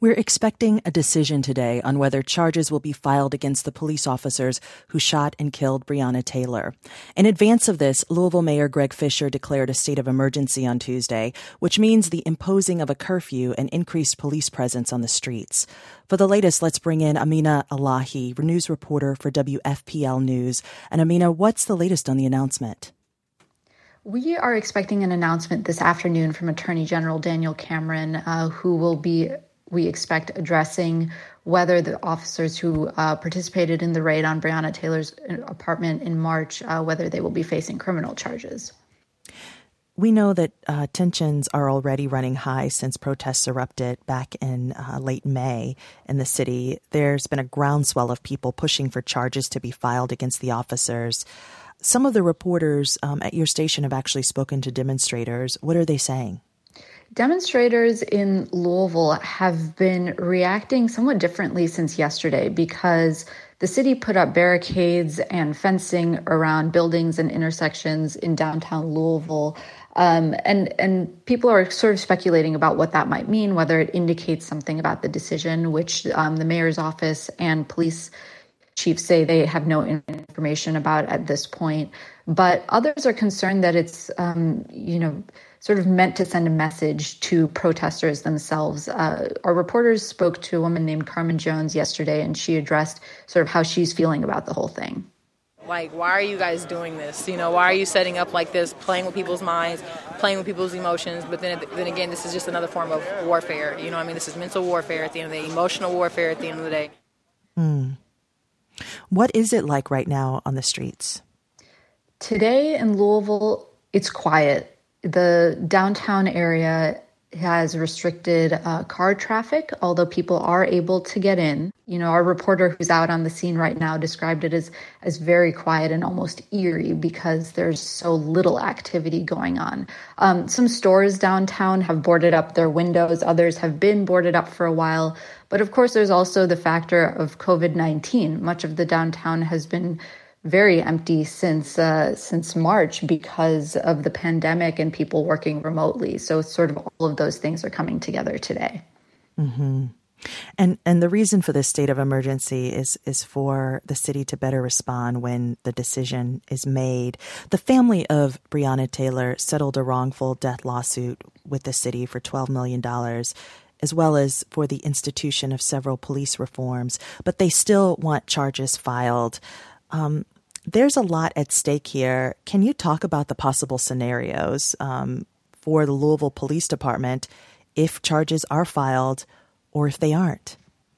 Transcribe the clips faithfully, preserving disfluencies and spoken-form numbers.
We're expecting a decision today on whether charges will be filed against the police officers who shot and killed Breonna Taylor. In advance of this, Louisville Mayor Greg Fisher declared a state of emergency on Tuesday, which means the imposing of a curfew and increased police presence on the streets. For the latest, let's bring in Amina Elahi, news reporter for W F P L News. And Amina, what's the latest on the announcement? We are expecting an announcement this afternoon from Attorney General Daniel Cameron, uh, who will be we expect addressing whether the officers who uh, participated in the raid on Breonna Taylor's apartment in March, uh, whether they will be facing criminal charges. We know that uh, tensions are already running high since protests erupted back in uh, late May in the city. There's been a groundswell of people pushing for charges to be filed against the officers. Some of the reporters um, at your station have actually spoken to demonstrators. What are they saying? Demonstrators in Louisville have been reacting somewhat differently since yesterday because the city put up barricades and fencing around buildings and intersections in downtown Louisville. Um, and, and people are sort of speculating about what that might mean, whether it indicates something about the decision, which um, the mayor's office and police chiefs say they have no information about at this point. But others are concerned that it's, um, you know, sort of meant to send a message to protesters themselves. Uh, our reporters spoke to a woman named Carmen Jones yesterday, and she addressed sort of how she's feeling about the whole thing. Like, why are you guys doing this? You know, why are you setting up like this, playing with people's minds, playing with people's emotions? But then, then again, this is just another form of warfare. You know, I mean, this is mental warfare at the end of the day, emotional warfare at the end of the day. Hmm. What is it like right now on the streets? Today in Louisville, it's quiet. The downtown area has restricted uh, car traffic, although people are able to get in. You know, our reporter who's out on the scene right now described it as, as very quiet and almost eerie because there's so little activity going on. Um, some stores downtown have boarded up their windows. Others have been boarded up for a while. But of course, there's also the factor of covid nineteen. Much of the downtown has been very empty since uh, since March because of the pandemic and people working remotely. So sort of all of those things are coming together today. Mm-hmm. And and the reason for this state of emergency is is for the city to better respond when the decision is made. The family of Breonna Taylor settled a wrongful death lawsuit with the city for twelve million dollars, as well as for the institution of several police reforms, but they still want charges filed. Um, there's a lot at stake here. Can you talk about the possible scenarios um, for the Louisville Police Department if charges are filed or if they aren't?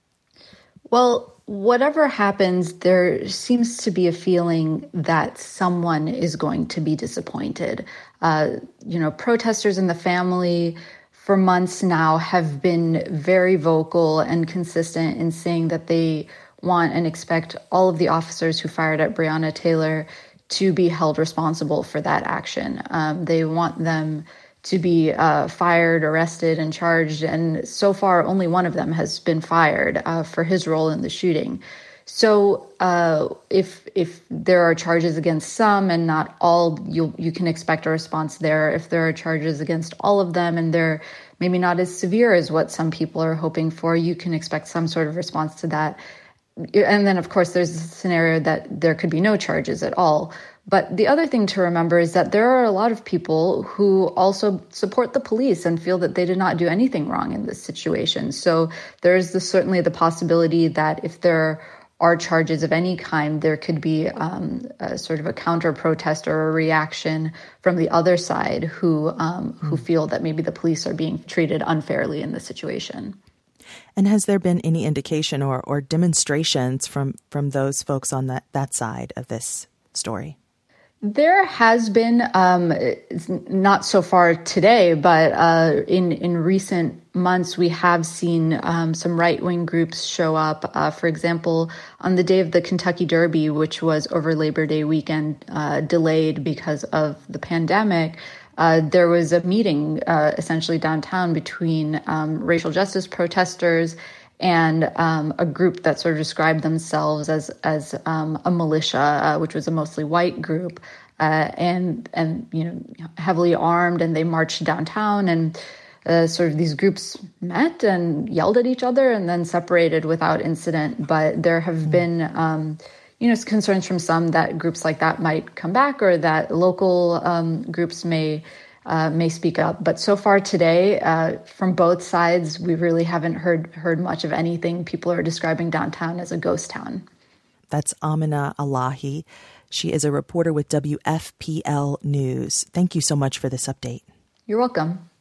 Well, whatever happens, there seems to be a feeling that someone is going to be disappointed. Uh, you know, protesters and the family for months now have been very vocal and consistent in saying that they want and expect all of the officers who fired at Breonna Taylor to be held responsible for that action. Um, they want them to be uh, fired, arrested, and charged. And so far, only one of them has been fired uh, for his role in the shooting. So uh, if if there are charges against some and not all, you you can expect a response there. If there are charges against all of them and they're maybe not as severe as what some people are hoping for, you can expect some sort of response to that. And then, of course, there's a scenario that there could be no charges at all. But the other thing to remember is that there are a lot of people who also support the police and feel that they did not do anything wrong in this situation. So there's the, certainly the possibility that if there are charges of any kind, there could be um, a sort of a counter protest or a reaction from the other side who um, who feel that maybe the police are being treated unfairly in this situation. And has there been any indication or, or demonstrations from, from those folks on that, that side of this story? There has been, um, not so far today, but uh, in, in recent months, we have seen um, some right-wing groups show up. Uh, for example, on the day of the Kentucky Derby, which was over Labor Day weekend, uh, delayed because of the pandemic, Uh, there was a meeting uh, essentially downtown between um, racial justice protesters and um, a group that sort of described themselves as as um, a militia, uh, which was a mostly white group, uh, and and you know heavily armed, and they marched downtown. And uh, sort of these groups met and yelled at each other and then separated without incident. But there have mm. been, um, you know, concerns from some that groups like that might come back, or that local um, groups may uh, may speak up. But so far today, uh, from both sides, we really haven't heard heard much of anything. People are describing downtown as a ghost town. That's Amina Alahi. She is a reporter with W F P L News. Thank you so much for this update. You're welcome.